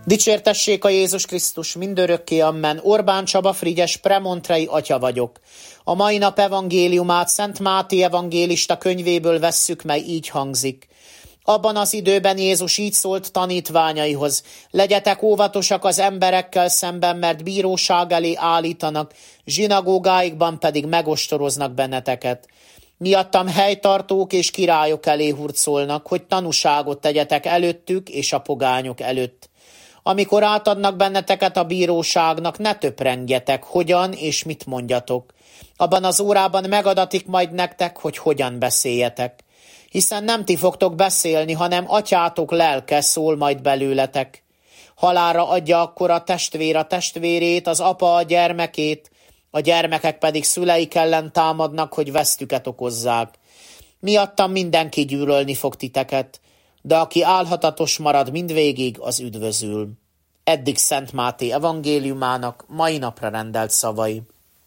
Dicsértessék a Jézus Krisztus mindörökké, amen. Orbán Csaba Frigyes, premontrei atya vagyok. A mai nap evangéliumát Szent Máté evangélista könyvéből vesszük, mely így hangzik. Abban az időben Jézus így szólt tanítványaihoz: legyetek óvatosak az emberekkel szemben, mert bíróság elé állítanak, zsinagógáikban pedig megostoroznak benneteket. Miattam helytartók és királyok elé hurcolnak, hogy tanúságot tegyetek előttük és a pogányok előtt. Amikor átadnak benneteket a bíróságnak, ne töprengjetek, hogyan és mit mondjatok. Abban az órában megadatik majd nektek, hogy hogyan beszéljetek. Hiszen nem ti fogtok beszélni, hanem atyátok lelke szól majd belőletek. Halálra adja akkor a testvér a testvérét, az apa a gyermekét, a gyermekek pedig szüleik ellen támadnak, hogy vesztüket okozzák. Miattam mindenki gyűlölni fog titeket, de aki álhatatos marad mindvégig, az üdvözül. Eddig Szent Máté evangéliumának mai napra rendelt szavai.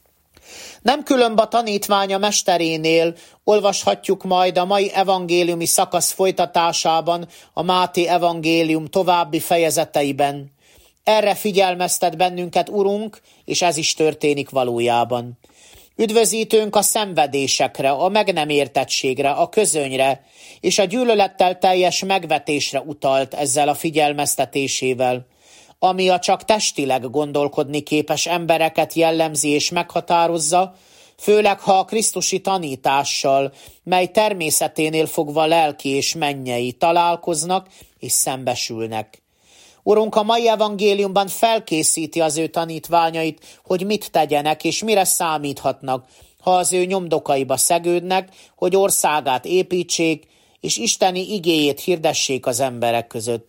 Nem különb a tanítványa mesterénél olvashatjuk majd a mai evangéliumi szakasz folytatásában a Máté evangélium további fejezeteiben. Erre figyelmeztet bennünket Urunk, és ez is történik valójában. Üdvözítőnk a szenvedésekre, a meg nem értettségre, a közönyre és a gyűlölettel teljes megvetésre utalt ezzel a figyelmeztetésével, ami a csak testileg gondolkodni képes embereket jellemzi és meghatározza, főleg ha a krisztusi tanítással, mely természeténél fogva lelki és mennyei találkoznak és szembesülnek. Urunk a mai evangéliumban felkészíti az ő tanítványait, hogy mit tegyenek és mire számíthatnak, ha az ő nyomdokaiba szegődnek, hogy országát építsék, és isteni igéjét hirdessék az emberek között.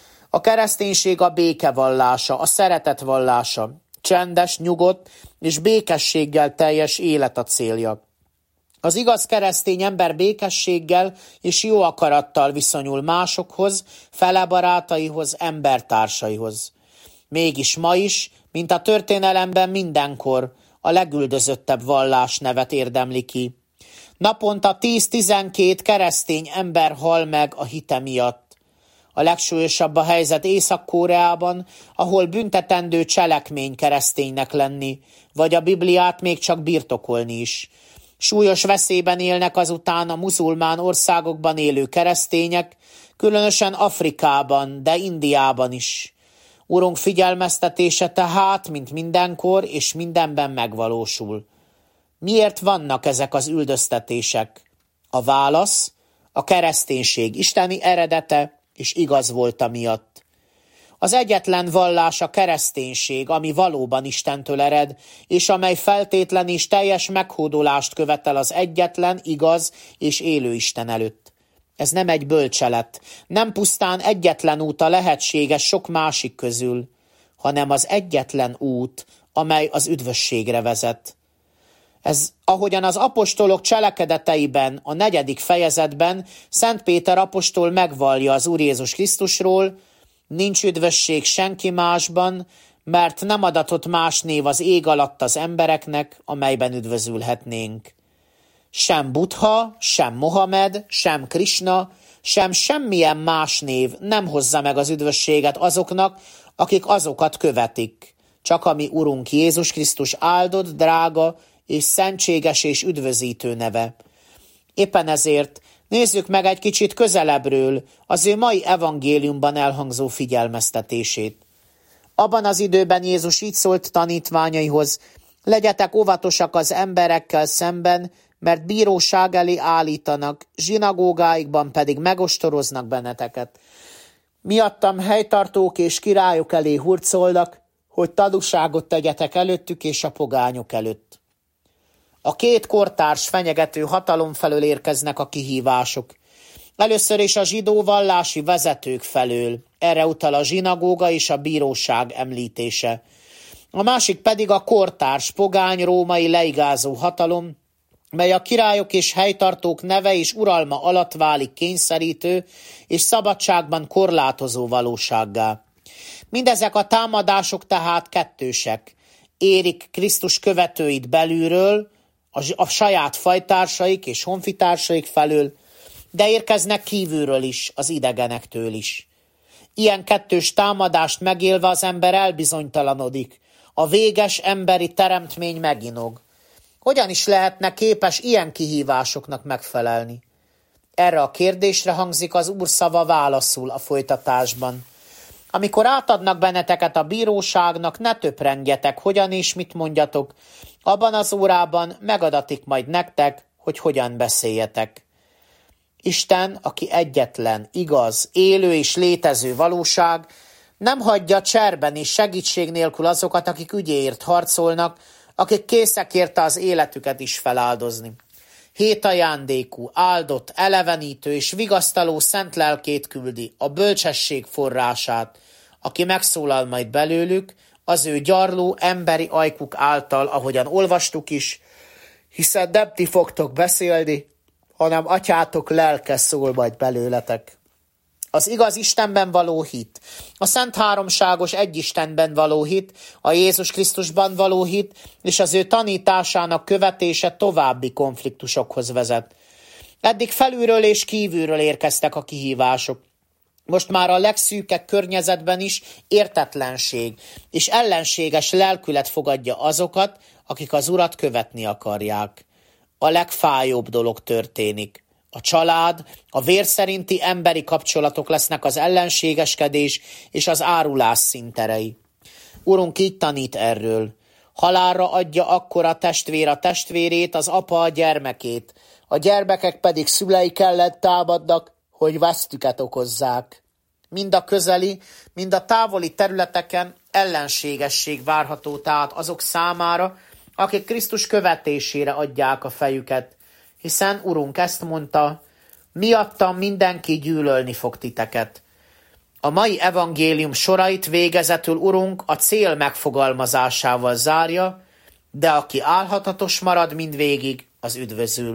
A kereszténység a béke vallása, a szeretet vallása, csendes, nyugodt és békességgel teljes élet a célja. Az igaz keresztény ember békességgel és jó akarattal viszonyul másokhoz, fele barátaihoz, embertársaihoz. Mégis ma is, mint a történelemben mindenkor, a legüldözöttebb vallásnevet érdemli ki. Naponta 10-12 keresztény ember hal meg a hite miatt. A legsúlyosabb a helyzet Észak-Koreában, ahol büntetendő cselekmény kereszténynek lenni, vagy a Bibliát még csak birtokolni is. Súlyos veszélyben élnek azután a muzulmán országokban élő keresztények, különösen Afrikában, de Indiában is. Urunk figyelmeztetése tehát, mint mindenkor és mindenben megvalósul. Miért vannak ezek az üldöztetések? A válasz: a kereszténység isteni eredete és igaz volta miatt. Az egyetlen vallás a kereszténység, ami valóban Istentől ered, és amely feltétlen és teljes meghódolást követel az egyetlen, igaz és élő Isten előtt. Ez nem egy bölcselet, nem pusztán egyetlen út a lehetséges sok másik közül, hanem az egyetlen út, amely az üdvösségre vezet. Ez, ahogyan az apostolok cselekedeteiben, a 4. fejezetben Szent Péter apostol megvallja az Úr Jézus Krisztusról: nincs üdvösség senki másban, mert nem adatott más név az ég alatt az embereknek, amelyben üdvözülhetnénk. Sem Buddha, sem Mohamed, sem Krisna, sem semmilyen más név nem hozza meg az üdvösséget azoknak, akik azokat követik. Csak a mi Urunk Jézus Krisztus áldott, drága és szentséges és üdvözítő neve. Éppen ezért nézzük meg egy kicsit közelebbről az ő mai evangéliumban elhangzó figyelmeztetését. Abban az időben Jézus így szólt tanítványaihoz: legyetek óvatosak az emberekkel szemben, mert bíróság elé állítanak, zsinagógáikban pedig megostoroznak benneteket. Miattam helytartók és királyok elé hurcolnak, hogy tanúságot tegyetek előttük és a pogányok előtt. A két kortárs fenyegető hatalom felől érkeznek a kihívások. Először is a zsidó vallási vezetők felől, erre utal a zsinagóga és a bíróság említése. A másik pedig a kortárs, pogány, római leigázó hatalom, mely a királyok és helytartók neve és uralma alatt válik kényszerítő és szabadságban korlátozó valósággá. Mindezek a támadások tehát kettősek. Érik Krisztus követőit belülről, a saját fajtársaik és honfitársaik felől, de érkeznek kívülről is, az idegenektől is. Ilyen kettős támadást megélve az ember elbizonytalanodik. A véges emberi teremtmény meginog. Hogyan is lehetne képes ilyen kihívásoknak megfelelni? Erre a kérdésre hangzik az Úr szava válaszul a folytatásban. Amikor átadnak benneteket a bíróságnak, ne töprengjetek, hogyan és mit mondjatok. Abban az órában megadatik majd nektek, hogy hogyan beszéljetek. Isten, aki egyetlen, igaz, élő és létező valóság, nem hagyja cserben és segítség nélkül azokat, akik ügyéért harcolnak, akik készek érte az életüket is feláldozni. 7 ajándékú, áldott, elevenítő és vigasztaló szent lelkét küldi, a bölcsesség forrását, aki megszólal majd belőlük, az ő gyarló emberi ajkuk által, ahogyan olvastuk is, hiszen nem ti fogtok beszélni, hanem atyátok lelke szól majd belőletek. Az igaz Istenben való hit, a szent háromságos egyistenben való hit, a Jézus Krisztusban való hit és az ő tanításának követése további konfliktusokhoz vezet. Eddig felülről és kívülről érkeztek a kihívások. Most már a legszűkebb környezetben is értetlenség és ellenséges lelkület fogadja azokat, akik az Urat követni akarják. A legfájóbb dolog történik. A család, a vér szerinti emberi kapcsolatok lesznek az ellenségeskedés és az árulás színterei. Urunk így tanít erről. Halálra adja akkor a testvér a testvérét, az apa a gyermekét, a gyermekek pedig szüleik ellen támadnak, hogy vesztüket okozzák. Mind a közeli, mind a távoli területeken ellenségesség várható tehát azok számára, akik Krisztus követésére adják a fejüket, hiszen Urunk ezt mondta, miattam mindenki gyűlölni fog titeket. A mai evangélium sorait végezetül Urunk a cél megfogalmazásával zárja, de aki álhatatos marad mindvégig, az üdvözül.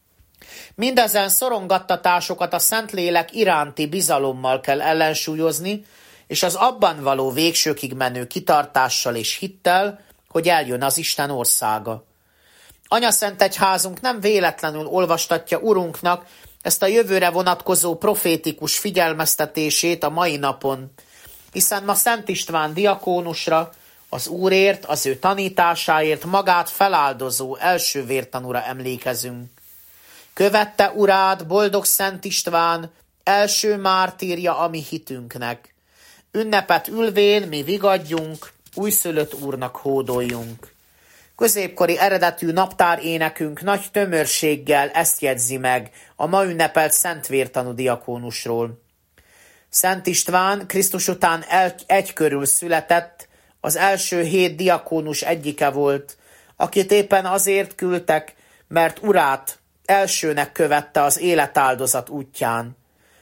Mindezen szorongattatásokat a Szentlélek iránti bizalommal kell ellensúlyozni, és az abban való végsőkig menő kitartással és hittel, hogy eljön az Isten országa. Anyaszentegyházunk nem véletlenül olvastatja Urunknak ezt a jövőre vonatkozó profétikus figyelmeztetését a mai napon, hiszen ma Szent István diakónusra, az Úrért, az ő tanításáért magát feláldozó első vértanúra emlékezünk. Követte Urád, boldog Szent István, első mártírja a mi hitünknek. Ünnepet ülvén mi vigadjunk, újszülött Úrnak hódoljunk. Középkori eredetű naptárénekünk nagy tömörséggel ezt jegyzi meg a ma ünnepelt Szent Vértanú diakónusról. Szent István Krisztus után egykörül született, az első 7 diakónus egyike volt, akit éppen azért küldtek, mert Urát elsőnek követte az életáldozat útján.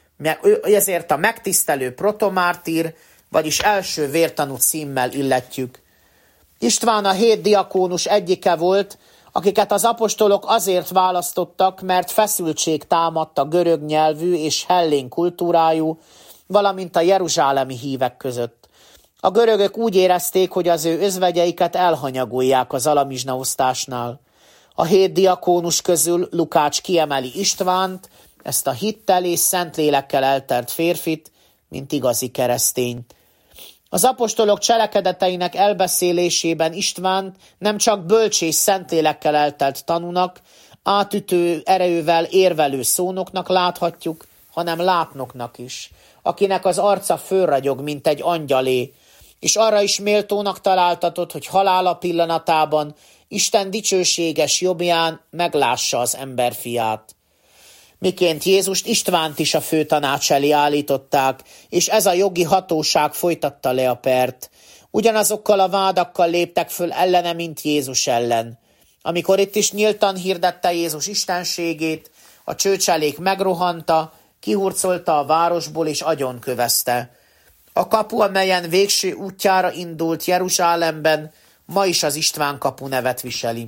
Ezért a megtisztelő protomártír, vagyis első vértanú címmel illetjük. István a 7 diakónus egyike volt, akiket az apostolok azért választottak, mert feszültség támadt a görög nyelvű és hellén kultúrájú, valamint a jeruzsálemi hívek között. A görögök úgy érezték, hogy az ő özvegyeiket elhanyagolják az alamizsnaosztásnál. A 7 diakónus közül Lukács kiemeli Istvánt, ezt a hittel és Szentlélekkel eltelt férfit, mint igazi keresztényt. Az apostolok cselekedeteinek elbeszélésében Istvánt nem csak bölcs és Szentlélekkel eltelt tanúnak, átütő erejűvel érvelő szónoknak láthatjuk, hanem látnoknak is, akinek az arca fölragyog, mint egy angyalé, és arra is méltónak találtatott, hogy halála pillanatában Isten dicsőséges jobbján meglássa az emberfiát. Miként Jézust Istvánt is a főtanács elé állították, és ez a jogi hatóság folytatta le a pert. Ugyanazokkal a vádakkal léptek föl ellene, mint Jézus ellen. Amikor itt is nyíltan hirdette Jézus istenségét, a csőcselék megrohanta, kihurcolta a városból és agyonkövezte. A kapu, amelyen végső útjára indult Jeruzsálemben, ma is az István kapu nevet viseli.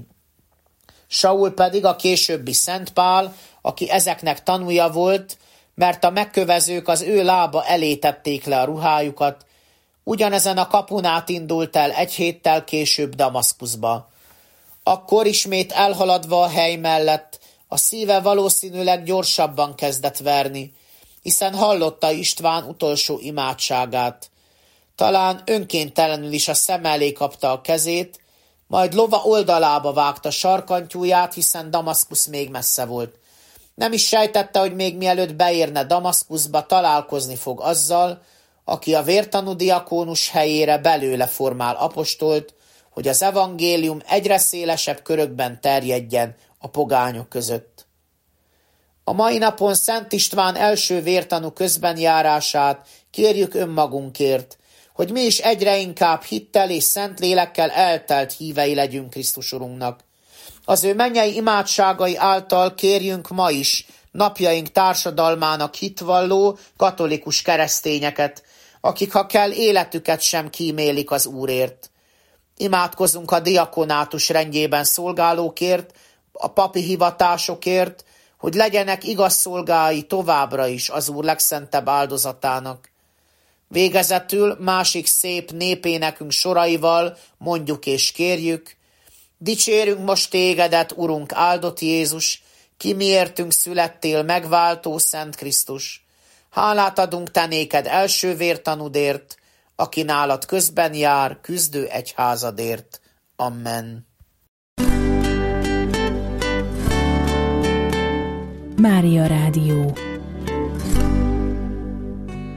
Saul pedig a későbbi Szent Pál, aki ezeknek tanúja volt, mert a megkövezők az ő lába elé tették le a ruhájukat, ugyanezen a kapun át indult el 1 héttel később Damaszkuszba. Akkor ismét elhaladva a hely mellett, a szíve valószínűleg gyorsabban kezdett verni, hiszen hallotta István utolsó imádságát. Talán önkéntelenül is a szem elé kapta a kezét, majd lova oldalába vágta sarkantyúját, hiszen Damaszkusz még messze volt. Nem is sejtette, hogy még mielőtt beérne Damaszkuszba, találkozni fog azzal, aki a vértanú diakónus helyére belőle formál apostolt, hogy az evangélium egyre szélesebb körökben terjedjen a pogányok között. A mai napon Szent István első vértanú közbenjárását kérjük önmagunkért, hogy mi is egyre inkább hittel és szent lélekkel eltelt hívei legyünk Krisztus Urunknak. Az ő mennyei imádságai által kérjünk ma is napjaink társadalmának hitvalló katolikus keresztényeket, akik ha kell életüket sem kímélik az Úrért. Imádkozunk a diakonátus rendjében szolgálókért, a papi hivatásokért, hogy legyenek igaz szolgái továbbra is az Úr legszentebb áldozatának. Végezetül másik szép népénekünk soraival mondjuk és kérjük: dicsérünk most tégedet, Urunk, áldott Jézus, ki miértünk születtél, megváltó Szent Krisztus. Hálát adunk te néked első vértanúdért, aki nálad közben jár, küzdő egyházadért. Amen. Mária Rádió.